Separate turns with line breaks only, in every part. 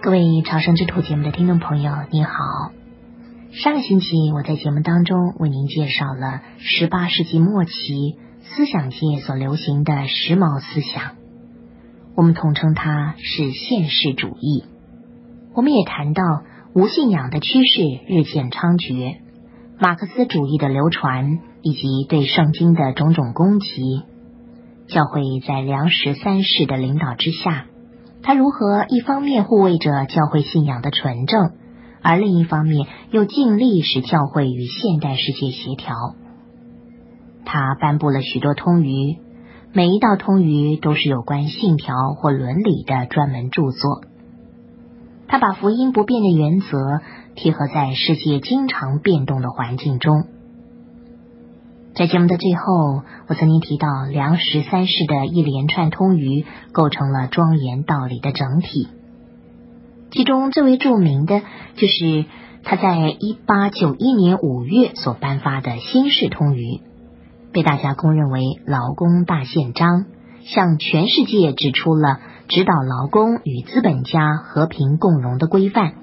各位朝圣之途节目的听众朋友，你好。上个星期我在节目当中为您介绍了18世纪末期思想界所流行的时髦思想，我们统称它是现世主义。我们也谈到无信仰的趋势日渐猖獗，马克思主义的流传，以及对圣经的种种攻击。教会在梁实三世的领导之下，他如何一方面护卫着教会信仰的纯正，而另一方面又尽力使教会与现代世界协调。他颁布了许多通谕，每一道通谕都是有关信条或伦理的专门著作。他把福音不变的原则贴合在世界经常变动的环境中。在节目的最后，我曾经提到梁实三世的一连串通谕构成了庄严道理的整体，其中最为著名的就是他在1891年5月所颁发的新式通谕，被大家公认为劳工大宪章，向全世界指出了指导劳工与资本家和平共荣的规范。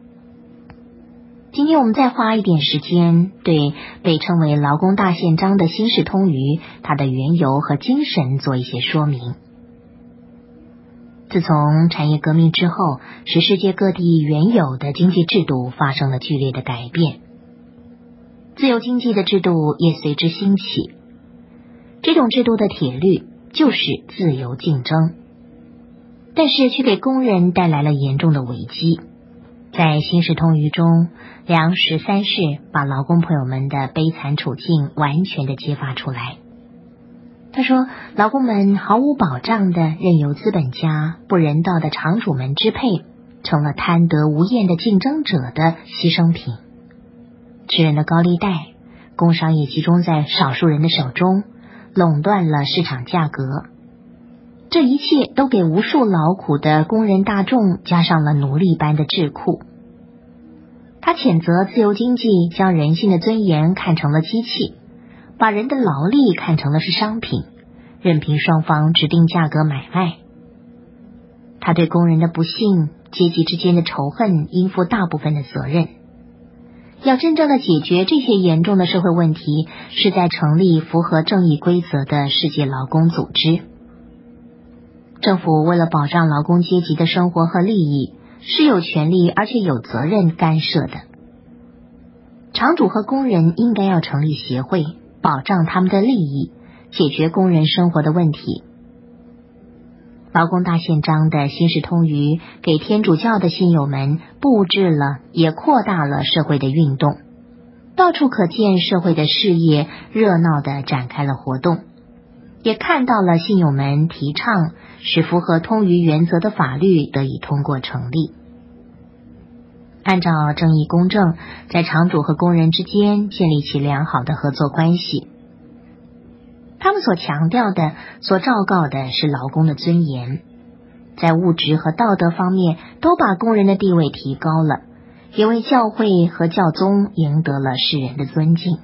今天我们再花一点时间，对被称为劳工大宪章的新式通谕它的缘由和精神做一些说明。自从产业革命之后，使世界各地原有的经济制度发生了剧烈的改变，自由经济的制度也随之兴起。这种制度的铁律就是自由竞争，但是却给工人带来了严重的危机。在新式通谕中，梁实三世把劳工朋友们的悲惨处境完全的揭发出来。他说，劳工们毫无保障的任由资本家不人道的厂主们支配，成了贪得无厌的竞争者的牺牲品。吃人的高利贷，工商也集中在少数人的手中，垄断了市场价格。这一切都给无数劳苦的工人大众加上了奴隶般的桎梏。他谴责自由经济将人性的尊严看成了机器，把人的劳力看成了是商品，任凭双方指定价格买卖。他对工人的不幸、阶级之间的仇恨应负大部分的责任。要真正的解决这些严重的社会问题，是在成立符合正义规则的世界劳工组织。政府为了保障劳工阶级的生活和利益，是有权利而且有责任干涉的。厂主和工人应该要成立协会，保障他们的利益，解决工人生活的问题。劳工大宪章的新式通谕给天主教的信友们布置了也扩大了社会的运动，到处可见社会的事业热闹地展开了活动，也看到了信友们提倡使符合通谕原则的法律得以通过成立。按照正义公正，在厂主和工人之间建立起良好的合作关系。他们所强调的、所昭告的是劳工的尊严，在物质和道德方面都把工人的地位提高了，也为教会和教宗赢得了世人的尊敬。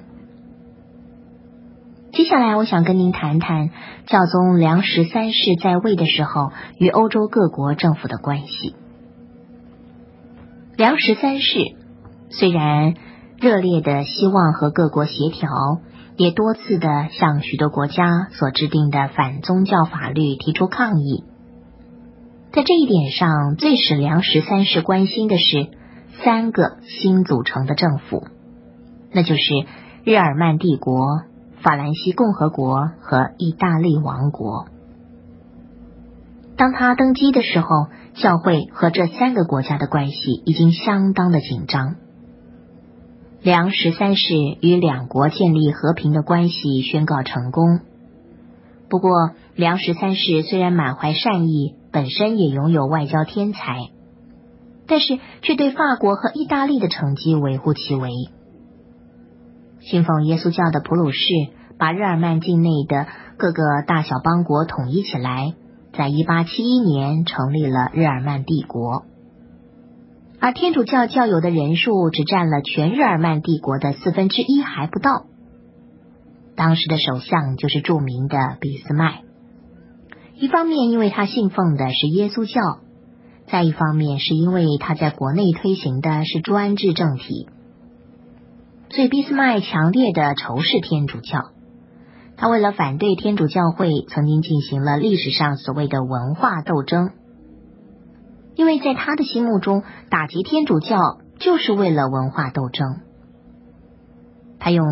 接下来我想跟您谈谈教宗梁实三世在位的时候与欧洲各国政府的关系。梁实三世虽然热烈的希望和各国协调，也多次的向许多国家所制定的反宗教法律提出抗议。在这一点上，最使梁实三世关心的是3个新组成的政府，那就是日耳曼帝国、法兰西共和国和意大利王国。当他登基的时候，教会和这3个国家的关系已经相当的紧张。梁实三世与2国建立和平的关系宣告成功。不过，梁实三世虽然满怀善意，本身也拥有外交天才，但是却对法国和意大利的成绩微乎其微。信奉耶稣教的普鲁士把日耳曼境内的各个大小邦国统一起来，在1871年成立了日耳曼帝国。而天主教教友的人数只占了全日耳曼帝国的1/4还不到。当时的首相就是著名的俾斯麦。一方面因为他信奉的是耶稣教， 再一方面是因为他在国内推行的是专制政体，所以俾斯麦强烈的仇视天主教。他为了反对天主教会，曾经进行了历史上所谓的文化斗争，因为在他的心目中，打击天主教就是为了文化斗争。他用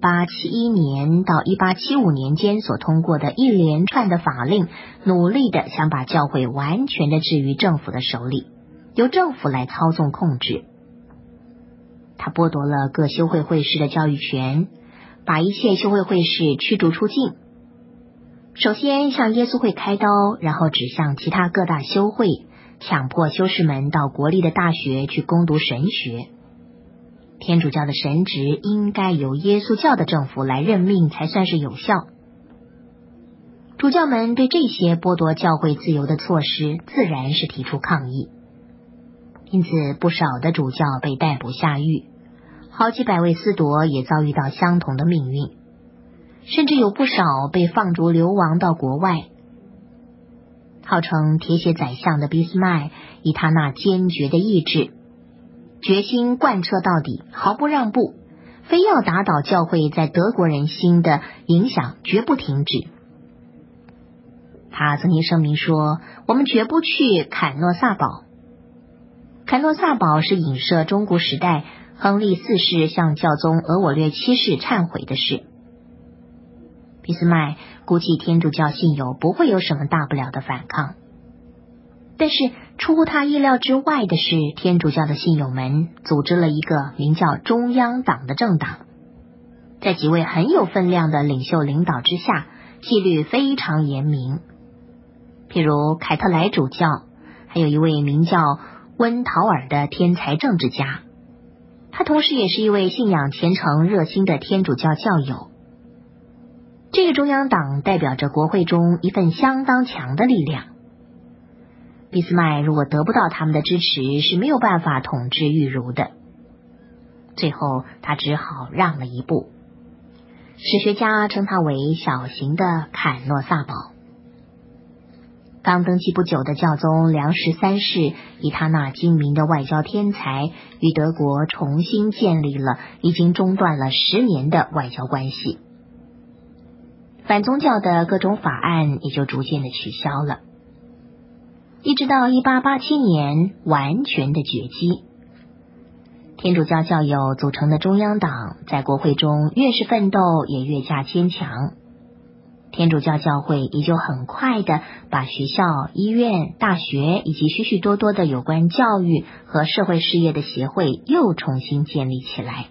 1871年到1875年间所通过的一连串的法令，努力的想把教会完全的置于政府的手里，由政府来操纵控制。他剥夺了各修会会士的教育权，把一切修会会士驱逐出境。首先向耶稣会开刀，然后指向其他各大修会，强迫修士们到国立的大学去攻读神学。天主教的神职应该由耶稣教的政府来任命才算是有效。主教们对这些剥夺教会自由的措施自然是提出抗议，因此不少的主教被逮捕下狱，好几百位司铎也遭遇到相同的命运，甚至有不少被放逐流亡到国外。号称铁血宰相的俾斯麦，以他那坚决的意志，决心贯彻到底，毫不让步，非要打倒教会在德国人心的影响，绝不停止。他曾经声明说，我们绝不去坎诺萨堡。坎诺萨堡是影射中古时代亨利4世向教宗额我略7世忏悔的事。俾斯麦估计天主教信友不会有什么大不了的反抗，但是出乎他意料之外的是，天主教的信友们组织了一个名叫中央党的政党，在几位很有分量的领袖领导之下，纪律非常严明。譬如凯特莱主教，还有一位名叫温陶尔的天才政治家，他同时也是一位信仰虔诚热心的天主教教友。这个中央党代表着国会中一份相当强的力量。俾斯麦如果得不到他们的支持，是没有办法统治狱儒的。最后他只好让了一步。史学家称他为小型的坎诺萨堡。刚登基不久的教宗良13世，以他那精明的外交天才，与德国重新建立了已经中断了10年的外交关系。反宗教的各种法案也就逐渐的取消了，一直到1887年完全的绝迹。天主教教友组成的中央党在国会中越是奋斗，也越加坚强。天主教教会也就很快的把学校、医院、大学以及许许多多的有关教育和社会事业的协会又重新建立起来。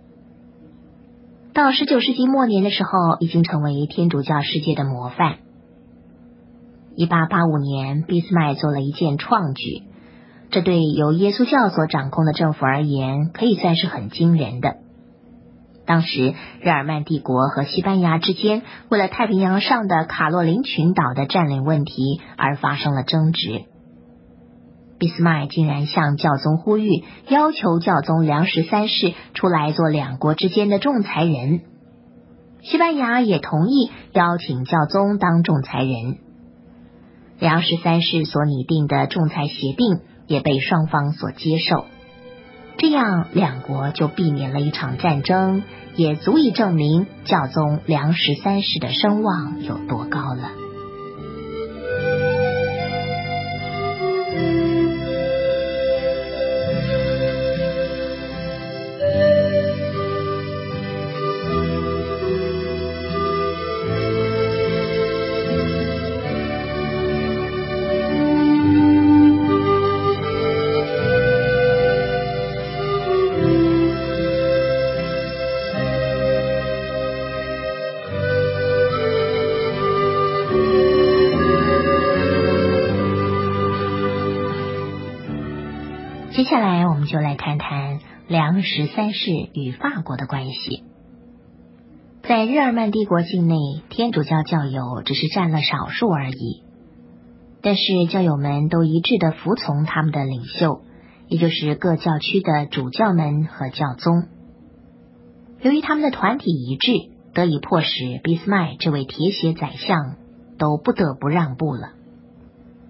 到19世纪末年的时候，已经成为天主教世界的模范。1885年，俾斯麦做了一件创举，这对由耶稣教所掌控的政府而言，可以算是很惊人的。当时日耳曼帝国和西班牙之间为了太平洋上的卡洛琳群岛的占领问题而发生了争执。俾斯麦竟然向教宗呼吁，要求教宗良13世出来做两国之间的仲裁人。西班牙也同意邀请教宗当仲裁人。良13世所拟定的仲裁协定也被双方所接受，这样两国就避免了一场战争，也足以证明教宗良13世的声望有多高了。接下来我们就来谈谈良13世与法国的关系。在日耳曼帝国境内，天主教教友只是占了少数而已，但是教友们都一致的服从他们的领袖，也就是各教区的主教们和教宗。由于他们的团体一致，得以迫使俾斯麦这位铁血宰相都不得不让步了。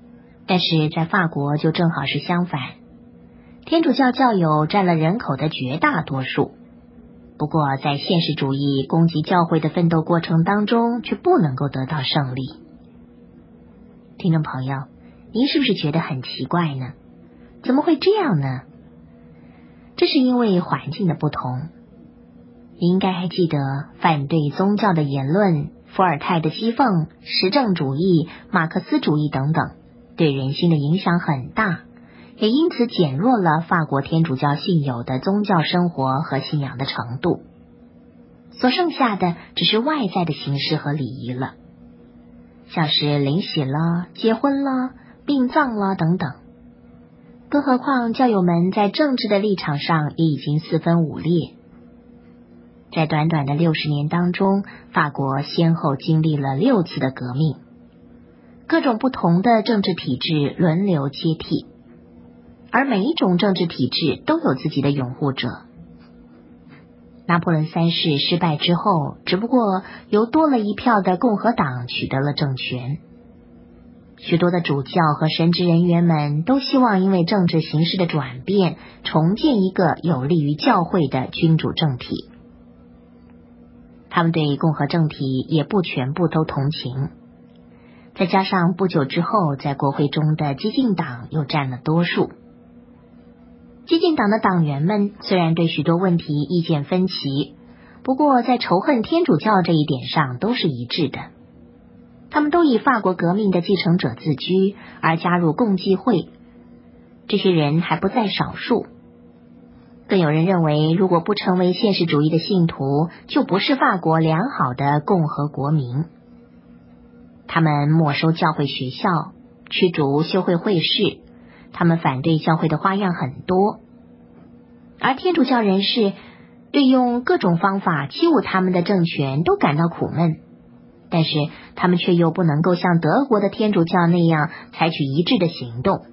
但是在法国就正好是相反，天主教教友占了人口的绝大多数，不过在现实主义攻击教会的奋斗过程当中却不能够得到胜利。听众朋友，您是不是觉得很奇怪呢？怎么会这样呢？这是因为环境的不同。你应该还记得反对宗教的言论，伏尔泰的西凤、实证主义、马克思主义等等，对人心的影响很大，也因此减弱了法国天主教信友的宗教生活和信仰的程度。所剩下的只是外在的形式和礼仪了，像是领洗了、结婚了、殡葬了等等。更何况教友们在政治的立场上也已经四分五裂。在短短的60年当中，法国先后经历了6次的革命，各种不同的政治体制轮流接替，而每一种政治体制都有自己的拥护者。拿破仑3世失败之后，只不过由多了一票的共和党取得了政权。许多的主教和神职人员们都希望因为政治形势的转变，重建一个有利于教会的君主政体。他们对共和政体也不全部都同情，再加上不久之后在国会中的激进党又占了多数。激进党的党员们虽然对许多问题意见分歧，不过在仇恨天主教这一点上都是一致的。他们都以法国革命的继承者自居，而加入共济会。这些人还不在少数。更有人认为，如果不成为现实主义的信徒，就不是法国良好的共和国民。他们没收教会学校，驱逐修会会士，他们反对教会的花样很多。而天主教人士对用各种方法欺侮他们的政权都感到苦闷，但是他们却又不能够像德国的天主教那样采取一致的行动。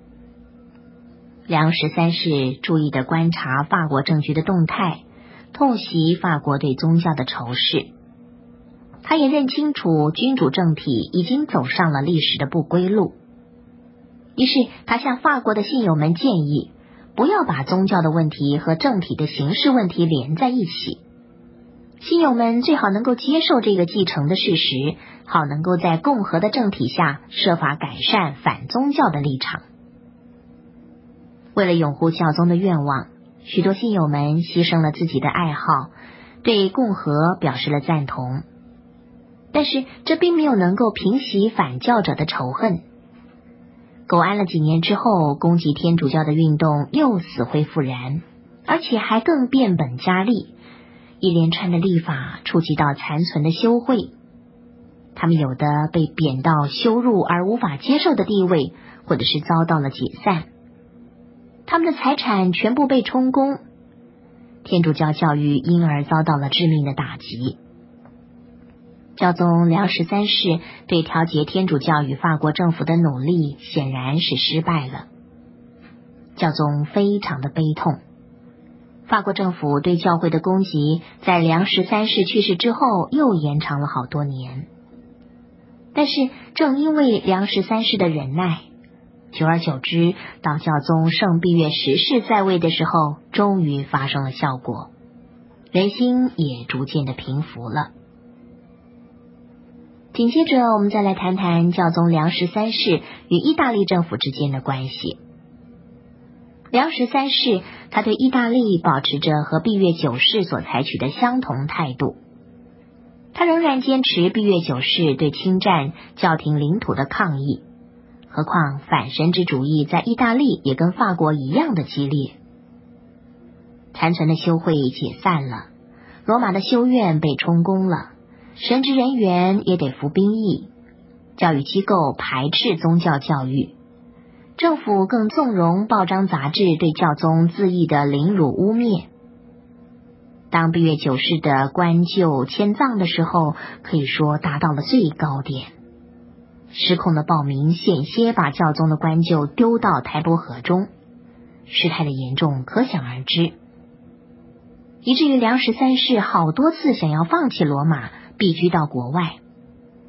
梁13世注意地观察法国政局的动态，痛惜法国对宗教的仇视。他也认清楚君主政体已经走上了历史的不归路，于是他向法国的信友们建议，不要把宗教的问题和政体的形式问题连在一起。信友们最好能够接受这个继承的事实，好能够在共和的政体下设法改善反宗教的立场。为了拥护教宗的愿望，许多信友们牺牲了自己的爱好，对共和表示了赞同。但是这并没有能够平息反教者的仇恨。苟安了几年之后，攻击天主教的运动又死灰复燃，而且还更变本加厉。一连串的立法触及到残存的修会，他们有的被贬到羞辱而无法接受的地位，或者是遭到了解散。他们的财产全部被充公，天主教教育因而遭到了致命的打击。教宗梁13世对调节天主教与法国政府的努力显然是失败了。教宗非常的悲痛。法国政府对教会的攻击在梁13世去世之后又延长了好多年。但是正因为梁13世的忍耐，久而久之，到教宗圣庇岳10世在位的时候，终于发生了效果，人心也逐渐的平服了。紧接着我们再来谈谈教宗梁13世与意大利政府之间的关系。梁13世他对意大利保持着和庇岳9世所采取的相同态度，他仍然坚持庇岳9世对侵占教廷领土的抗议，何况反神职主义在意大利也跟法国一样的激烈。残存的修会解散了，罗马的修院被充公了，神职人员也得服兵役，教育机构排斥宗教教育，政府更纵容报章杂志对教宗恣意的凌辱污蔑。当庇岳9世的官就迁葬的时候，可以说达到了最高点。失控的暴民险些把教宗的棺柩丢到台伯河中，事态的严重可想而知，以至于梁13世好多次想要放弃罗马，避居到国外。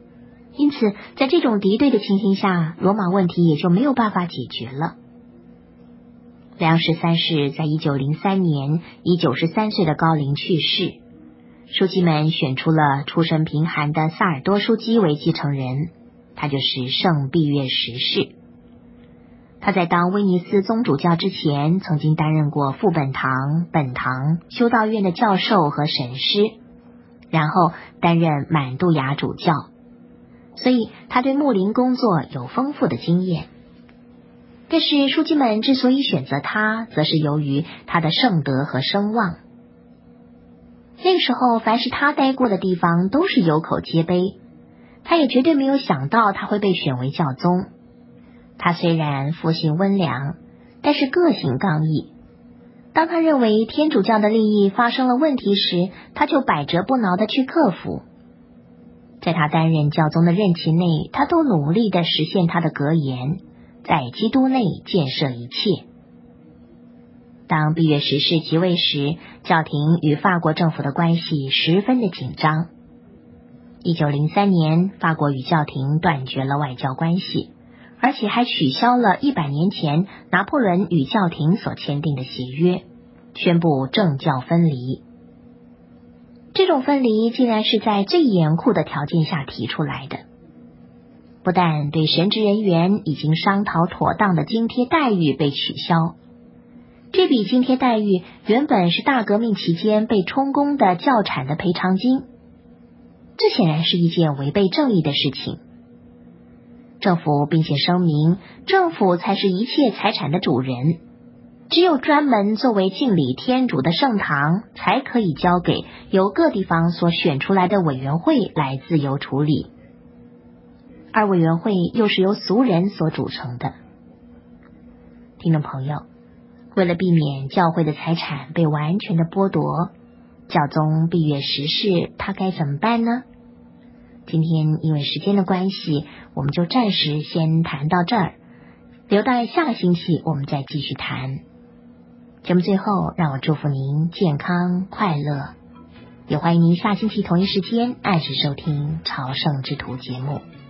因此在这种敌对的情形下，罗马问题也就没有办法解决了。梁13世在1903年以93岁的高龄去世，书记们选出了出身贫寒的萨尔多枢机为继承人，他就是圣毕月十世。他在当威尼斯宗主教之前，曾经担任过副本堂、本堂、修道院的教授和神师，然后担任满杜雅主教，所以他对牧灵工作有丰富的经验。但是书记们之所以选择他，则是由于他的圣德和声望。那个时候，凡是他待过的地方都是有口皆碑，他也绝对没有想到他会被选为教宗。他虽然父性温良，但是个性刚毅。当他认为天主教的利益发生了问题时，他就百折不挠地去克服。在他担任教宗的任期内，他都努力地实现他的格言，在基督内建设一切。当毕月十世即位时，教廷与法国政府的关系十分的紧张。1903年，法国与教廷断绝了外交关系，而且还取消了100年前拿破仑与教廷所签订的协约，宣布政教分离。这种分离竟然是在最严酷的条件下提出来的，不但对神职人员已经商讨妥当的津贴待遇被取消，这笔津贴待遇原本是大革命期间被充公的教产的赔偿金，这显然是一件违背正义的事情。政府并且声明，政府才是一切财产的主人，只有专门作为敬礼天主的圣堂，才可以交给由各地方所选出来的委员会来自由处理，而委员会又是由俗人所组成的。听众朋友，为了避免教会的财产被完全的剥夺，教宗毕月十世他该怎么办呢？今天因为时间的关系，我们就暂时先谈到这儿，留待下个星期我们再继续谈。节目最后，让我祝福您健康快乐，也欢迎您下星期同一时间按时收听朝圣之途节目。